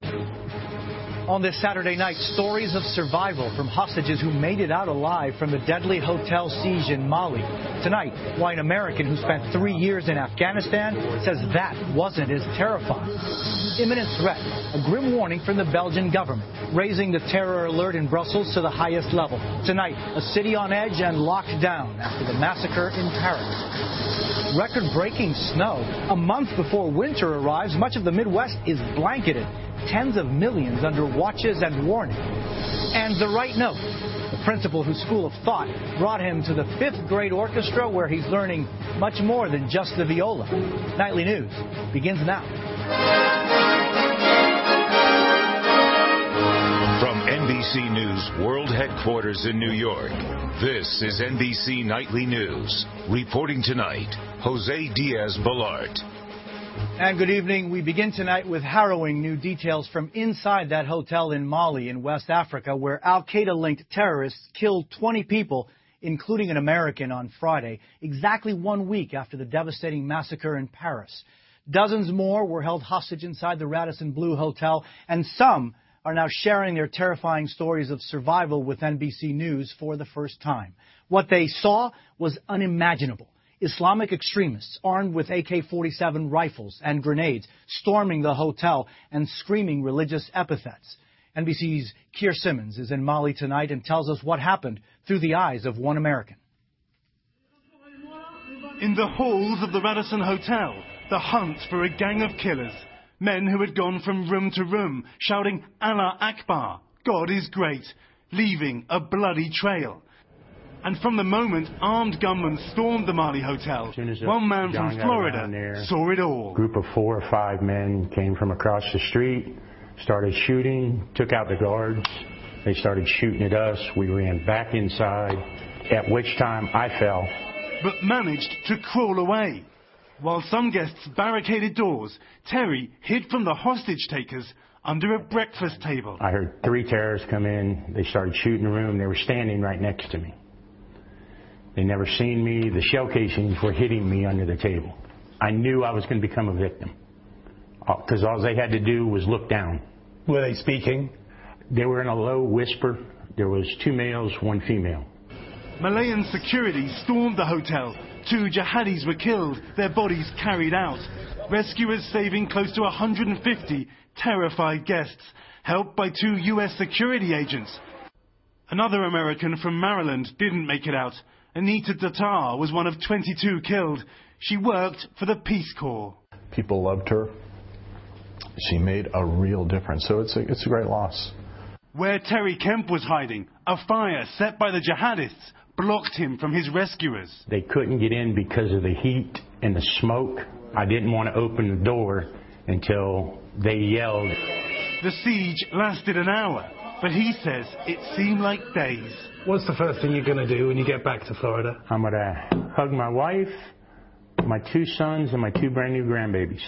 On this Saturday night, stories of survival from hostages who made it out alive from the deadly hotel siege in Mali. Tonight, why an American who spent 3 years in Afghanistan says that wasn't as terrifying. Imminent threat, a grim warning from the Belgian government, raising the terror alert in Brussels to the highest level. Tonight, a city on edge and locked down after the massacre in Paris. Record-breaking snow. A month before winter arrives, much of the Midwest is blanketed. Tens of millions under watches and warning. And the right note. The principal whose school of thought brought him to the 5th grade orchestra where he's learning much more than just the viola. Nightly News begins now. From NBC News World Headquarters in New York, this is NBC Nightly News. Reporting tonight, Jose Diaz-Balart. And good evening. We begin tonight with harrowing new details from inside that hotel in Mali in West Africa, where al-Qaeda-linked terrorists killed 20 people, including an American, on Friday, exactly 1 week after the devastating massacre in Paris. Dozens more were held hostage inside the Radisson Blu Hotel, and some are now sharing their terrifying stories of survival with NBC News for the first time. What they saw was unimaginable. Islamic extremists armed with AK-47 rifles and grenades storming the hotel and screaming religious epithets. NBC's Keir Simmons is in Mali tonight and tells us what happened through the eyes of one American. In the halls of the Radisson Hotel, the hunt for a gang of killers. Men who had gone from room to room, shouting Allah Akbar, God is great, leaving a bloody trail. And from the moment armed gunmen stormed the Mali hotel, one man from Florida saw it all. A group of 4 or 5 men came from across the street, started shooting, took out the guards. They started shooting at us. We ran back inside, at which time I fell. But managed to crawl away. While some guests barricaded doors, Terry hid from the hostage takers under a breakfast table. I heard 3 terrorists come in. They started shooting the room. They were standing right next to me. They never seen me. The shell casings were hitting me under the table. I knew I was going to become a victim because all they had to do was look down. Were they speaking? They were in a low whisper. There was 2 males, 1 female. Malayan security stormed the hotel. 2 jihadis were killed, their bodies carried out. Rescuers saving close to 150 terrified guests, helped by 2 U.S. security agents. Another American from Maryland didn't make it out. Anita Datar was one of 22 killed. She worked for the Peace Corps. People loved her. She made a real difference, so it's a great loss. Where Terry Kemp was hiding, a fire set by the jihadists blocked him from his rescuers. They couldn't get in because of the heat and the smoke. I didn't want to open the door until they yelled. The siege lasted an hour, but he says it seemed like days. What's the first thing you're going to do when you get back to Florida? I'm going to hug my wife, my 2 sons, and my 2 brand new grandbabies.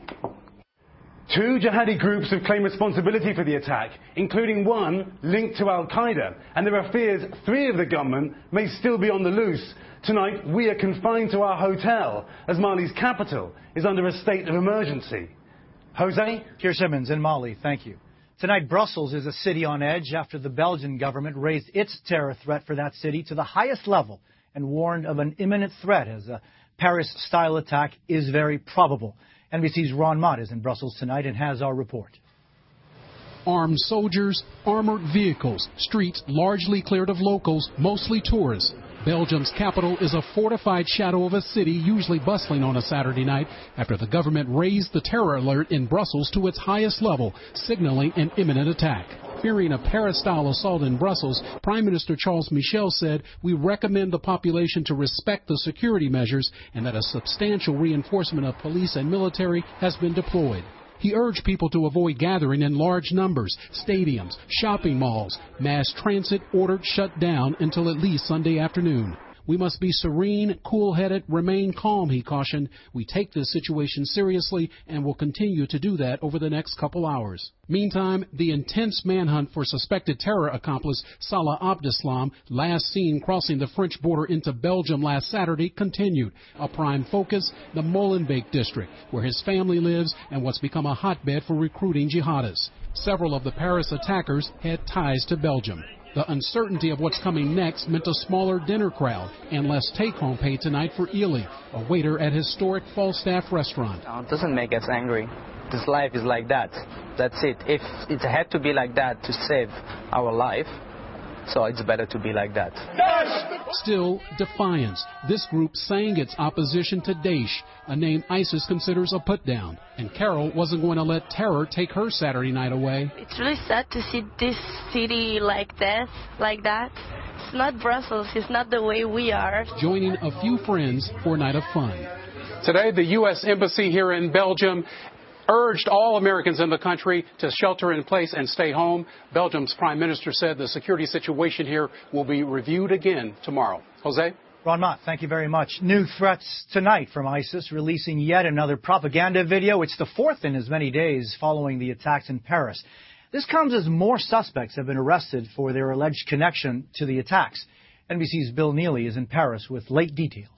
2 jihadi groups have claimed responsibility for the attack, including one linked to al-Qaeda, and there are fears 3 of the gunmen may still be on the loose. Tonight, we are confined to our hotel as Mali's capital is under a state of emergency. Jose? Keir Simmons in Mali, thank you. Tonight, Brussels is a city on edge after the Belgian government raised its terror threat for that city to the highest level and warned of an imminent threat as a Paris-style attack is very probable. NBC's Ron Mott is in Brussels tonight and has our report. Armed soldiers, armored vehicles, streets largely cleared of locals, mostly tourists. Belgium's capital is a fortified shadow of a city usually bustling on a Saturday night after the government raised the terror alert in Brussels to its highest level, signaling an imminent attack. Fearing a Paris-style assault in Brussels, Prime Minister Charles Michel said, "We recommend the population to respect the security measures and that a substantial reinforcement of police and military has been deployed." He urged people to avoid gathering in large numbers, stadiums, shopping malls. Mass transit ordered shut down until at least Sunday afternoon. We must be serene, cool-headed, remain calm, he cautioned. We take this situation seriously and will continue to do that over the next couple hours. Meantime, the intense manhunt for suspected terror accomplice Salah Abdeslam, last seen crossing the French border into Belgium last Saturday, continued. A prime focus, the Molenbeek district, where his family lives and what's become a hotbed for recruiting jihadists. Several of the Paris attackers had ties to Belgium. The uncertainty of what's coming next meant a smaller dinner crowd and less take-home pay tonight for Ely, a waiter at historic Falstaff restaurant. It doesn't make us angry. This life is like that. That's it. If it had to be like that to save our life, so it's better to be like that. Still, defiance. This group sang its opposition to Daesh, a name ISIS considers a put-down. And Carol wasn't going to let terror take her Saturday night away. It's really sad to see this city like that. It's not Brussels. It's not the way we are. Joining a few friends for a night of fun. Today, the U.S. Embassy here in Belgium urged all Americans in the country to shelter in place and stay home. Belgium's prime minister said the security situation here will be reviewed again tomorrow. Jose? Ron Mott, thank you very much. New threats tonight from ISIS, releasing yet another propaganda video. It's the fourth in as many days following the attacks in Paris. This comes as more suspects have been arrested for their alleged connection to the attacks. NBC's Bill Neely is in Paris with late details.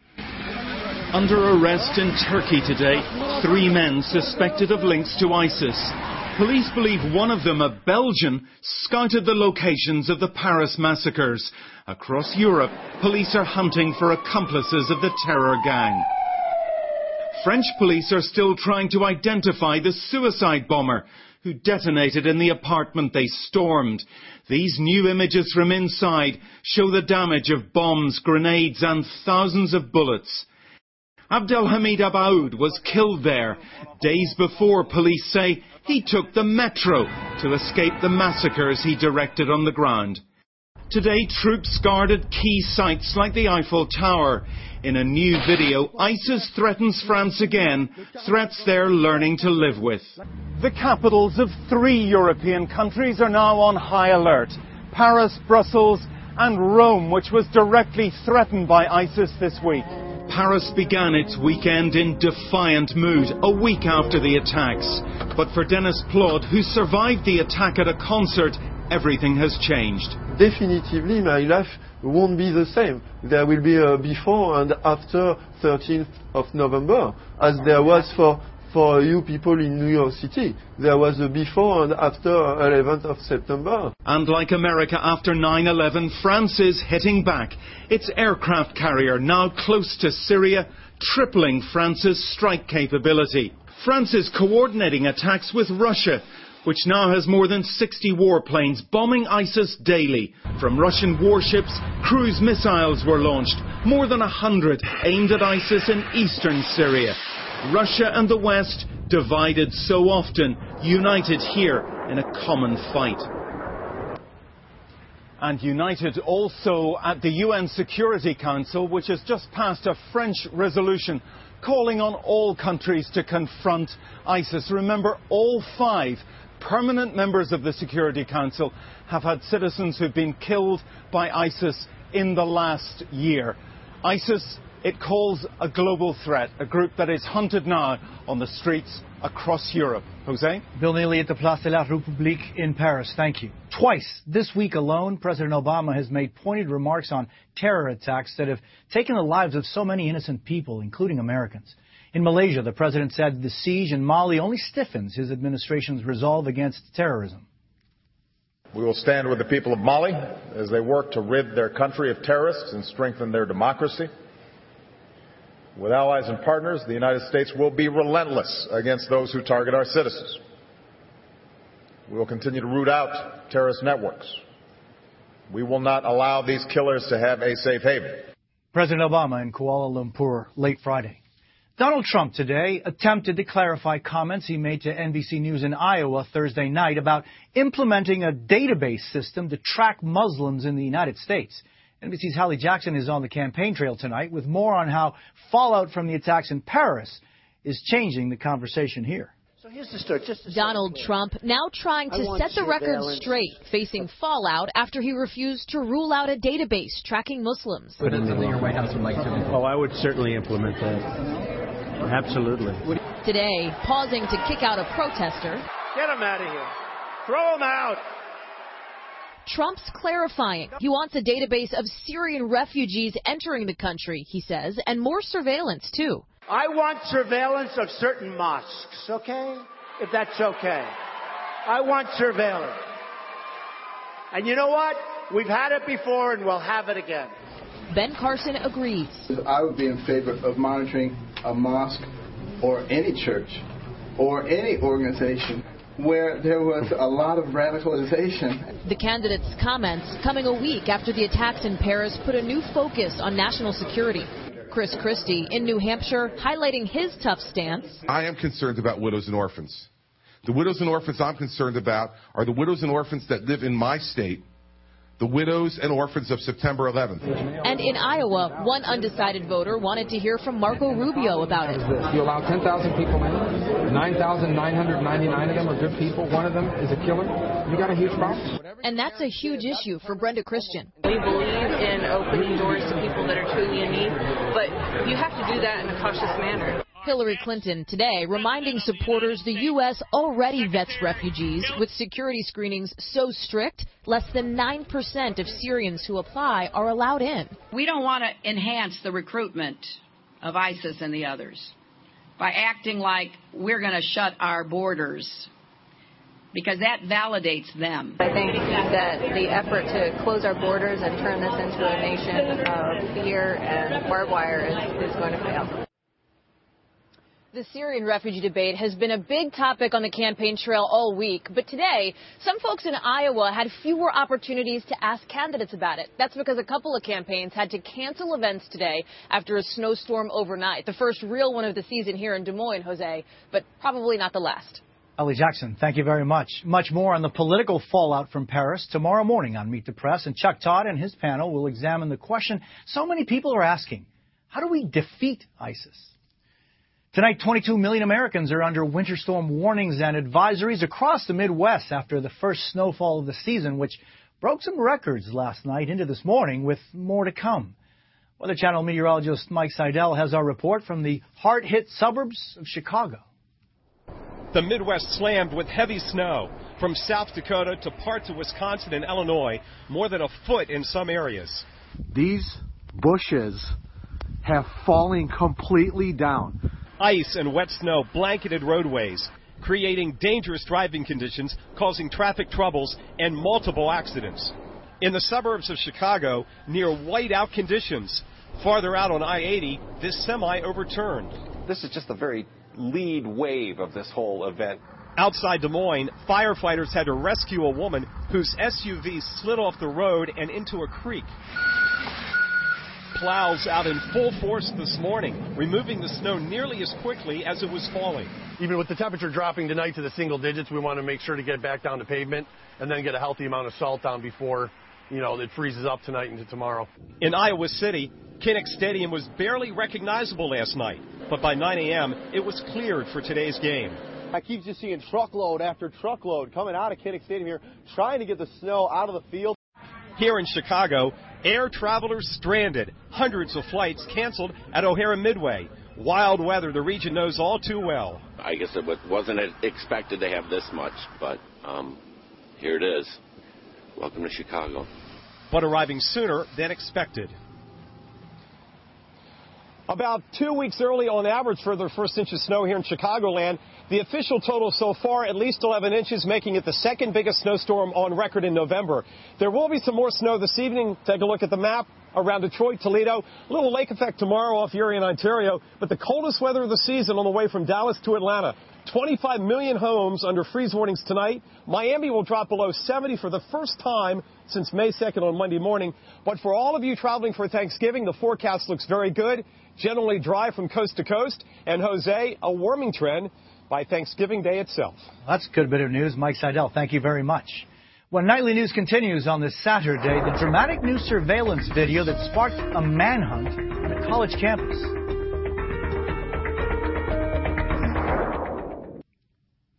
Under arrest in Turkey today, 3 men suspected of links to ISIS. Police believe one of them, a Belgian, scouted the locations of the Paris massacres. Across Europe, police are hunting for accomplices of the terror gang. French police are still trying to identify the suicide bomber who detonated in the apartment they stormed. These new images from inside show the damage of bombs, grenades and thousands of bullets. Abdelhamid Abaoud was killed there. Days before, police say he took the metro to escape the massacres he directed on the ground. Today, troops guarded key sites like the Eiffel Tower. In a new video, ISIS threatens France again, threats they're learning to live with. The capitals of 3 European countries are now on high alert. Paris, Brussels and Rome, which was directly threatened by ISIS this week. Paris began its weekend in defiant mood, a week after the attacks. But for Dennis Plod, who survived the attack at a concert, everything has changed. Definitively, my life won't be the same. There will be a before and after 13th of November, as there was for you people in New York City. There was a before and after 11th of September. And like America after 9/11, France is hitting back. Its aircraft carrier now close to Syria, tripling France's strike capability. France is coordinating attacks with Russia, which now has more than 60 warplanes bombing ISIS daily. From Russian warships, cruise missiles were launched, more than 100 aimed at ISIS in eastern Syria. Russia and the West, divided so often, united here in a common fight. And united also at the UN Security Council, which has just passed a French resolution calling on all countries to confront ISIS. Remember, all 5 permanent members of the Security Council have had citizens who've been killed by ISIS in the last year. ISIS, it calls a global threat, a group that is hunted now on the streets across Europe. Jose? Bill Neely at the Place de la République in Paris. Thank you. Twice this week alone, President Obama has made pointed remarks on terror attacks that have taken the lives of so many innocent people, including Americans. In Malaysia, the president said the siege in Mali only stiffens his administration's resolve against terrorism. We will stand with the people of Mali as they work to rid their country of terrorists and strengthen their democracy. With allies and partners, the United States will be relentless against those who target our citizens. We will continue to root out terrorist networks. We will not allow these killers to have a safe haven. President Obama in Kuala Lumpur late Friday. Donald Trump today attempted to clarify comments he made to NBC News in Iowa Thursday night about implementing a database system to track Muslims in the United States. NBC's Hallie Jackson is on the campaign trail tonight with more on how fallout from the attacks in Paris is changing the conversation here. So here's the story. Donald Trump now trying to set the record straight, facing fallout after he refused to rule out a database tracking Muslims. But it's something your White House would like to. Oh, I would certainly implement that. Absolutely. Today, pausing to kick out a protester. Get him out of here. Throw him out. Trump's clarifying he wants a database of Syrian refugees entering the country, he says, and more surveillance, too. I want surveillance of certain mosques, okay? If that's okay. I want surveillance. And you know what? We've had it before and we'll have it again. Ben Carson agrees. I would be in favor of monitoring a mosque or any church or any organization where there was a lot of radicalization. The candidate's comments coming a week after the attacks in Paris put a new focus on national security. Chris Christie in New Hampshire highlighting his tough stance. I am concerned about widows and orphans. The widows and orphans I'm concerned about are the widows and orphans that live in my state, the widows and orphans of September 11th. And in Iowa, one undecided voter wanted to hear from Marco Rubio about it. If you allow 10,000 people in, 9,999 of them are good people, one of them is a killer, you got a huge problem. And that's a huge issue for Brenda Christian. We believe in opening doors to people that are truly in need, but you have to do that in a cautious manner. Hillary Clinton today reminding supporters the U.S. already vets refugees with security screenings so strict, less than 9% of Syrians who apply are allowed in. We don't want to enhance the recruitment of ISIS and the others by acting like we're going to shut our borders, because that validates them. I think that the effort to close our borders and turn this into a nation of fear and barbed wire is going to fail. The Syrian refugee debate has been a big topic on the campaign trail all week, but today, some folks in Iowa had fewer opportunities to ask candidates about it. That's because a couple of campaigns had to cancel events today after a snowstorm overnight. The first real one of the season here in Des Moines, Jose, but probably not the last. Ellie Jackson, thank you very much. Much more on the political fallout from Paris tomorrow morning on Meet the Press. And Chuck Todd and his panel will examine the question so many people are asking: how do we defeat ISIS? Tonight, 22 million Americans are under winter storm warnings and advisories across the Midwest after the first snowfall of the season, which broke some records last night into this morning, with more to come. Weather Channel meteorologist Mike Seidel has our report from the hard-hit suburbs of Chicago. The Midwest slammed with heavy snow from South Dakota to parts of Wisconsin and Illinois, more than a foot in some areas. These bushes have fallen completely down. Ice and wet snow blanketed roadways, creating dangerous driving conditions, causing traffic troubles and multiple accidents. In the suburbs of Chicago, near whiteout conditions. Farther out on I-80, this semi overturned. This is just the very lead wave of this whole event. Outside Des Moines, firefighters had to rescue a woman whose SUV slid off the road and into a creek. Plows out in full force this morning, removing the snow nearly as quickly as it was falling. Even with the temperature dropping tonight to the single digits, we want to make sure to get back down to pavement and then get a healthy amount of salt down before, it freezes up tonight into tomorrow. In Iowa City, Kinnick Stadium was barely recognizable last night, but by 9 a.m. it was cleared for today's game. I keep just seeing truckload after truckload coming out of Kinnick Stadium here, trying to get the snow out of the field. Here in Chicago, air travelers stranded. Hundreds of flights canceled at O'Hara Midway. Wild weather the region knows all too well. I guess it wasn't expected to have this much, but here it is. Welcome to Chicago. But arriving sooner than expected. About 2 weeks early on average for the first inch of snow here in Chicagoland. The official total so far, at least 11 inches, making it the second biggest snowstorm on record in November. There will be some more snow this evening. Take a look at the map around Detroit, Toledo. A little lake effect tomorrow off Erie and Ontario, but the coldest weather of the season on the way from Dallas to Atlanta. 25 million homes under freeze warnings tonight. Miami will drop below 70 for the first time since May 2nd on Monday morning. But for all of you traveling for Thanksgiving, the forecast looks very good. Generally dry from coast to coast. And Jose, a warming trend by Thanksgiving Day itself. That's a good bit of news. Mike Seidel, thank you very much. When Nightly News continues on this Saturday, the dramatic new surveillance video that sparked a manhunt on a college campus.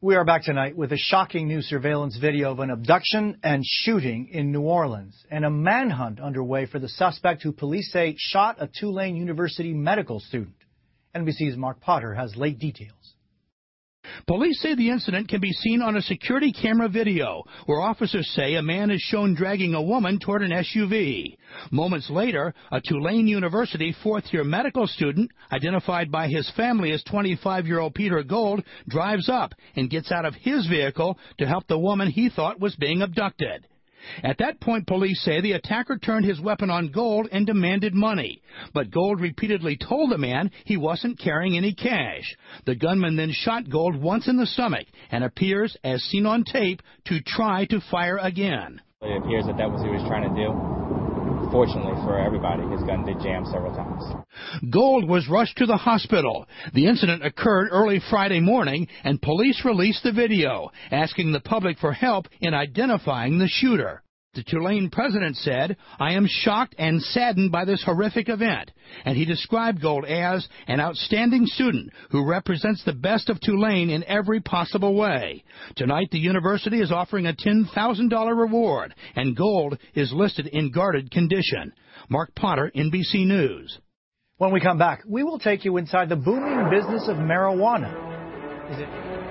We are back tonight with a shocking new surveillance video of an abduction and shooting in New Orleans, and a manhunt underway for the suspect who police say shot a Tulane University medical student. NBC's Mark Potter has late details. Police say the incident can be seen on a security camera video, where officers say a man is shown dragging a woman toward an SUV. Moments later, a Tulane University fourth-year medical student, identified by his family as 25-year-old Peter Gold, drives up and gets out of his vehicle to help the woman he thought was being abducted. At that point, police say the attacker turned his weapon on Gold and demanded money. But Gold repeatedly told the man he wasn't carrying any cash. The gunman then shot Gold once in the stomach and appears, as seen on tape, to try to fire again. It appears that was what he was trying to do. Fortunately for everybody, his gun did jam several times. Gold was rushed to the hospital. The incident occurred early Friday morning, and police released the video, asking the public for help in identifying the shooter. The Tulane president said, "I am shocked and saddened by this horrific event," and he described Gold as an outstanding student who represents the best of Tulane in every possible way. Tonight, the university is offering a $10,000 reward, and Gold is listed in guarded condition. Mark Potter, NBC News. When we come back, we will take you inside the booming business of marijuana. Is it...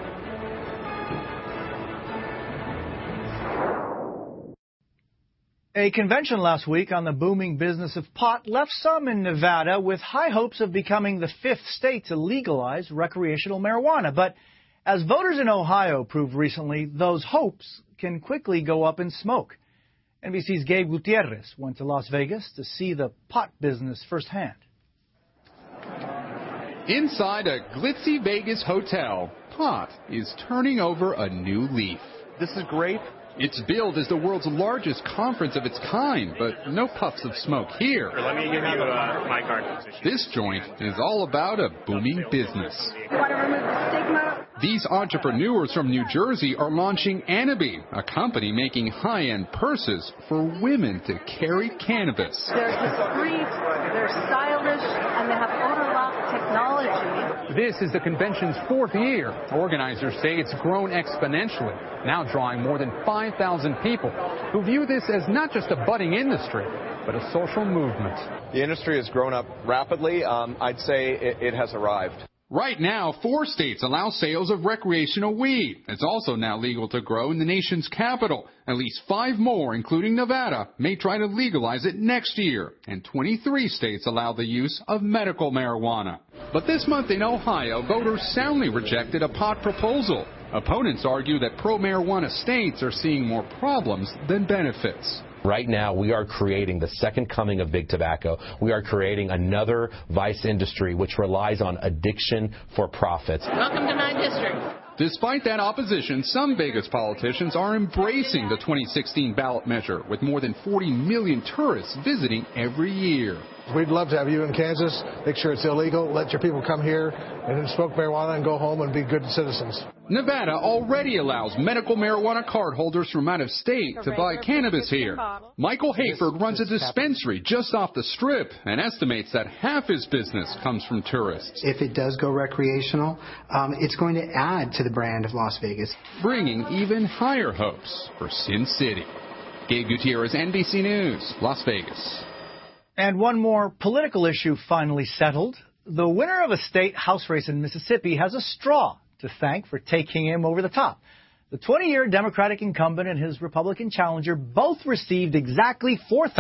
A convention last week on the booming business of pot left some in Nevada with high hopes of becoming the 5th state to legalize recreational marijuana. But as voters in Ohio proved recently, those hopes can quickly go up in smoke. NBC's Gabe Gutierrez went to Las Vegas to see the pot business firsthand. Inside a glitzy Vegas hotel, pot is turning over a new leaf. This is great. It's billed as the world's largest conference of its kind, but no puffs of smoke here. Let me give you my card. This joint is all about a booming business. Want to remove the stigma? These entrepreneurs from New Jersey are launching Anabi, a company making high-end purses for women to carry cannabis. They're discreet, they're stylish, and they have odor-lock technology. This is the convention's 4th year. Organizers say it's grown exponentially, now drawing more than 5,000 people who view this as not just a budding industry, but a social movement. The industry has grown up rapidly. I'd say it has arrived. Right now, 4 states allow sales of recreational weed. It's also now legal to grow in the nation's capital. At least 5 more, including Nevada, may try to legalize it next year. And 23 states allow the use of medical marijuana. But this month in Ohio, voters soundly rejected a pot proposal. Opponents argue that pro-marijuana states are seeing more problems than benefits. Right now, we are creating the second coming of big tobacco. We are creating another vice industry which relies on addiction for profits. Welcome to my district. Despite that opposition, some Vegas politicians are embracing the 2016 ballot measure, with more than 40 million tourists visiting every year. We'd love to have you in Kansas. Make sure it's illegal. Let your people come here and smoke marijuana and go home and be good citizens. Nevada already allows medical marijuana card holders from out of state to buy cannabis here. Michael Hayford runs a dispensary just off the Strip and estimates that half his business comes from tourists. If it does go recreational, it's going to add to the brand of Las Vegas, bringing even higher hopes for Sin City. Gabe Gutierrez, NBC News, Las Vegas. And one more political issue finally settled. The winner of a state House race in Mississippi has a straw to thank for taking him over the top. The 20-year Democratic incumbent and his Republican challenger both received exactly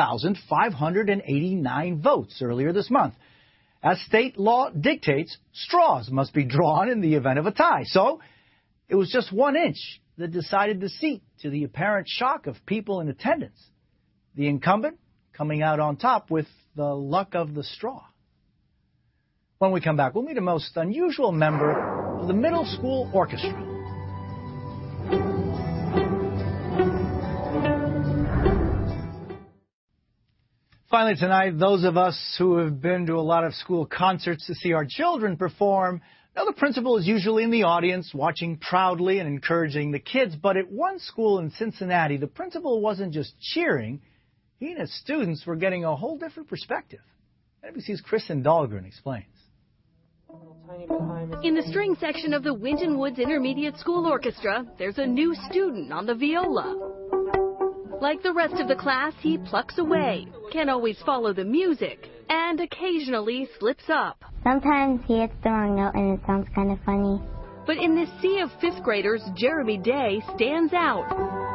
4,589 votes earlier this month. As state law dictates, straws must be drawn in the event of a tie. So it was just 1 inch that decided the seat, to the apparent shock of people in attendance. The incumbent coming out on top with the luck of the straw. When we come back, we'll meet a most unusual member of the middle school orchestra. Finally tonight, those of us who have been to a lot of school concerts to see our children perform know the principal is usually in the audience, watching proudly and encouraging the kids. But at one school in Cincinnati, the principal wasn't just cheering. He and his students were getting a whole different perspective. NBC's Kristen Dahlgren explains. In the string section of the Winton Woods Intermediate School Orchestra, there's a new student on the viola. Like the rest of the class, he plucks away, can't always follow the music, and occasionally slips up. Sometimes he hits the wrong note and it sounds kind of funny. But in this sea of fifth graders, Jeremy Day stands out.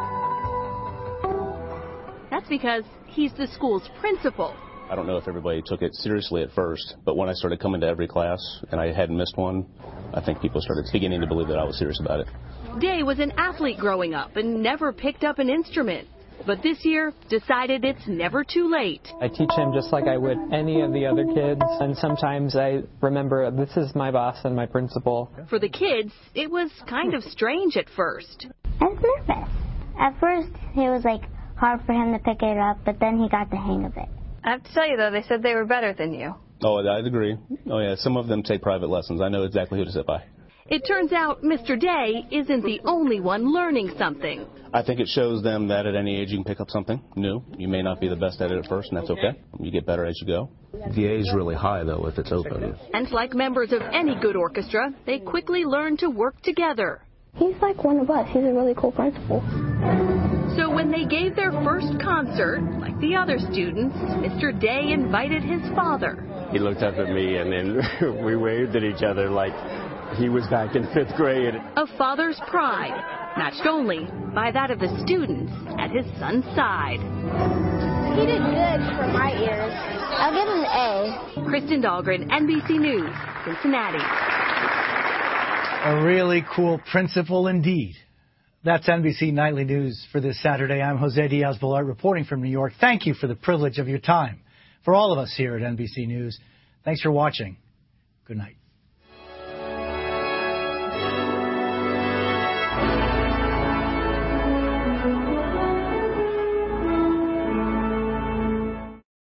That's because he's the school's principal. I don't know if everybody took it seriously at first, but when I started coming to every class and I hadn't missed one, I think people started beginning to believe that I was serious about it. Day was an athlete growing up and never picked up an instrument. But this year, decided it's never too late. I teach him just like I would any of the other kids, and sometimes I remember this is my boss and my principal. For the kids, it was kind of strange at first. I was nervous. At first, it was hard for him to pick it up, but then he got the hang of it. I have to tell you, though, they said they were better than you. Oh, I'd agree. Oh, yeah, some of them take private lessons. I know exactly who to sit by. It turns out Mr. Day isn't the only one learning something. I think it shows them that at any age you can pick up something new. You may not be the best at it at first, and that's okay. You get better as you go. The A is really high, though, if it's open. And like members of any good orchestra, they quickly learn to work together. He's like one of us. He's a really cool principal. So when they gave their first concert, like the other students, Mr. Day invited his father. He looked up at me, and then we waved at each other like he was back in 5th grade. A father's pride, matched only by that of the students at his son's side. He did good for my ears. I'll give him an A. Kristen Dahlgren, NBC News, Cincinnati. A really cool principal indeed. That's NBC Nightly News for this Saturday. I'm Jose Diaz-Balart reporting from New York. Thank you for the privilege of your time. For all of us here at NBC News, thanks for watching. Good night.